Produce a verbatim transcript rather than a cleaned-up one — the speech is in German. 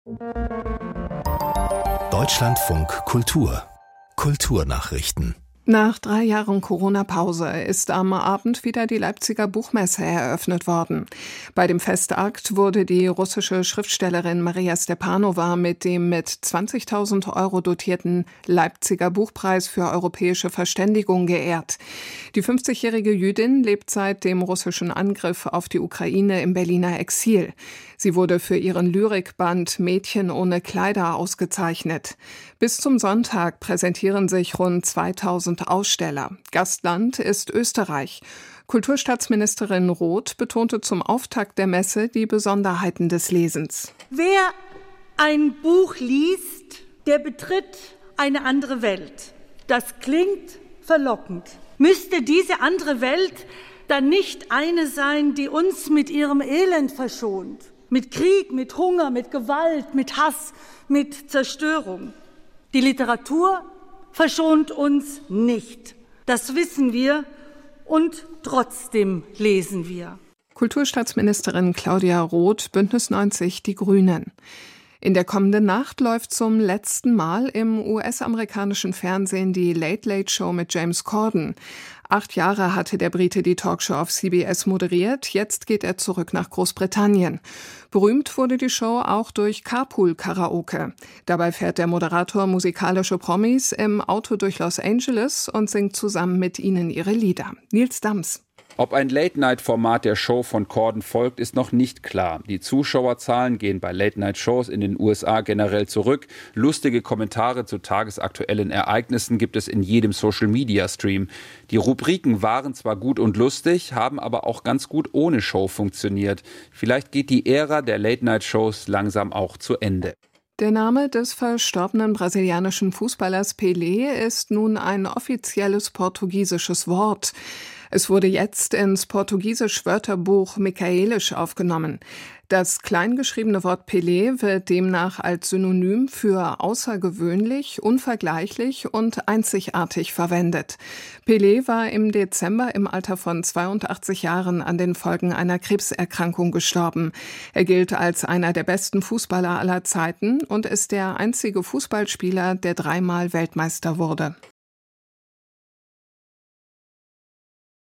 Deutschlandfunk Kultur Kulturnachrichten. Nach drei Jahren Corona-Pause ist am Abend wieder die Leipziger Buchmesse eröffnet worden. Bei dem Festakt wurde die russische Schriftstellerin Maria Stepanova mit dem mit zwanzigtausend Euro dotierten Leipziger Buchpreis für europäische Verständigung geehrt. Die fünfzigjährige Jüdin lebt seit dem russischen Angriff auf die Ukraine im Berliner Exil. Sie wurde für ihren Lyrikband Mädchen ohne Kleider ausgezeichnet. Bis zum Sonntag präsentieren sich rund zweitausend Aussteller. Gastland ist Österreich. Kulturstaatsministerin Roth betonte zum Auftakt der Messe die Besonderheiten des Lesens. Wer ein Buch liest, der betritt eine andere Welt. Das klingt verlockend. Müsste diese andere Welt dann nicht eine sein, die uns mit ihrem Elend verschont? Mit Krieg, mit Hunger, mit Gewalt, mit Hass, mit Zerstörung. Die Literatur verschont uns nicht. Das wissen wir und trotzdem lesen wir. Kulturstaatsministerin Claudia Roth, Bündnis neunzig, die Grünen. In der kommenden Nacht läuft zum letzten Mal im U S-amerikanischen Fernsehen die Late Late Show mit James Corden. Acht Jahre hatte der Brite die Talkshow auf C B S moderiert, jetzt geht er zurück nach Großbritannien. Berühmt wurde die Show auch durch Carpool-Karaoke. Dabei fährt der Moderator musikalische Promis im Auto durch Los Angeles und singt zusammen mit ihnen ihre Lieder. Nils Dams. Ob ein Late-Night-Format der Show von Corden folgt, ist noch nicht klar. Die Zuschauerzahlen gehen bei Late-Night-Shows in den U S A generell zurück. Lustige Kommentare zu tagesaktuellen Ereignissen gibt es in jedem Social-Media-Stream. Die Rubriken waren zwar gut und lustig, haben aber auch ganz gut ohne Show funktioniert. Vielleicht geht die Ära der Late-Night-Shows langsam auch zu Ende. Der Name des verstorbenen brasilianischen Fußballers Pelé ist nun ein offizielles portugiesisches Wort. Es wurde jetzt ins Portugiesisch-Wörterbuch Michaelisch aufgenommen. Das kleingeschriebene Wort Pelé wird demnach als Synonym für außergewöhnlich, unvergleichlich und einzigartig verwendet. Pelé war im Dezember im Alter von zweiundachtzig Jahren an den Folgen einer Krebserkrankung gestorben. Er gilt als einer der besten Fußballer aller Zeiten und ist der einzige Fußballspieler, der dreimal Weltmeister wurde.